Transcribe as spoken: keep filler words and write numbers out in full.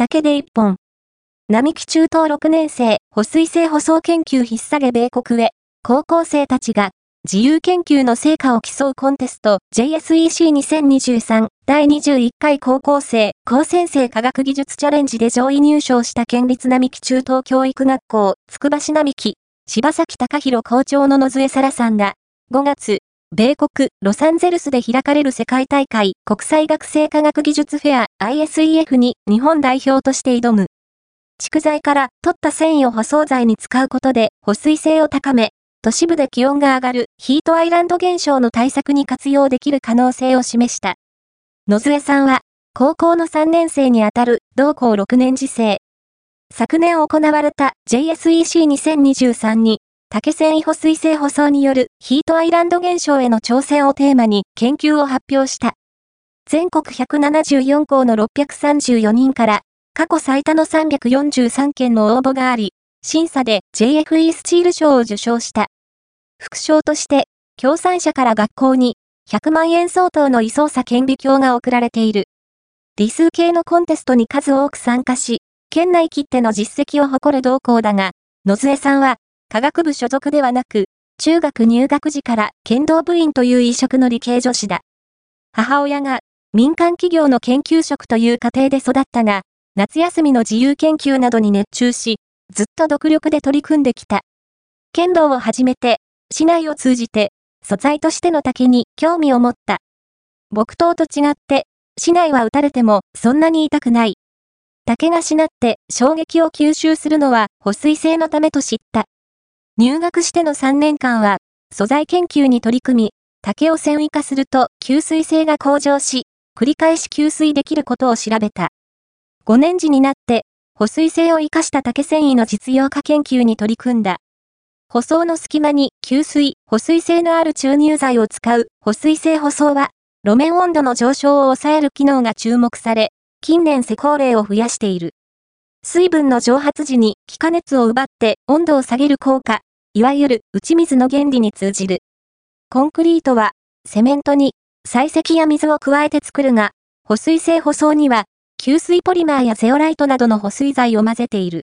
竹で一本。並木中等ろくねん生、保水性舗装研究引っ提げ米国へ、高校生たちが、自由研究の成果を競うコンテスト ジェイエスイーシーにせんにじゅうさん だいにじゅういっかい高校生高専生科学技術チャレンジで上位入賞した県立並木中等教育学校つくば市並木柴崎隆弘校長の野添沙羅さんがごがつ、米国ロサンゼルスで開かれる世界大会国際学生科学技術フェア アイエスイーエフ に日本代表として挑む。蓄材から取った繊維を舗装材に使うことで保水性を高め、都市部で気温が上がるヒートアイランド現象の対策に活用できる可能性を示した。野添さんは、高校のさんねん生にあたる同校ろくねん次生。昨年行われた ジェイエスイーシーにせんにじゅうさん に、竹繊維保水性舗装によるヒートアイランド現象への挑戦をテーマに研究を発表した。全国ひゃくななじゅうよん校のろっぴゃくさんじゅうよにんから、過去最多のさんびゃくよんじゅうさんけんの応募があり、審査で ジェイエフイー スチール賞を受賞した。副賞として、協賛者から学校にひゃくまんえん相当の位操作顕微鏡が贈られている。理数系のコンテストに数多く参加し、県内きっての実績を誇る同校だが、野添さんは、科学部所属ではなく、中学入学時から剣道部員という異色の理系女子だ。母親が民間企業の研究職という家庭で育ったが、夏休みの自由研究などに熱中し、ずっと独力で取り組んできた。剣道を始めて、市内を通じて、素材としての竹に興味を持った。木刀と違って、市内は打たれてもそんなに痛くない。竹がしなって衝撃を吸収するのは保水性のためと知った。入学してのさんねんかんは、素材研究に取り組み、竹を繊維化すると吸水性が向上し、繰り返し吸水できることを調べた。ごねん時になって、保水性を生かした竹繊維の実用化研究に取り組んだ。舗装の隙間に吸水、保水性のある注入剤を使う保水性舗装は、路面温度の上昇を抑える機能が注目され、近年施工例を増やしている。水分の蒸発時に気化熱を奪って温度を下げる効果、いわゆる打ち水の原理に通じる。コンクリートは、セメントに砕石や水を加えて作るが、保水性舗装には、吸水ポリマーやゼオライトなどの保水剤を混ぜている。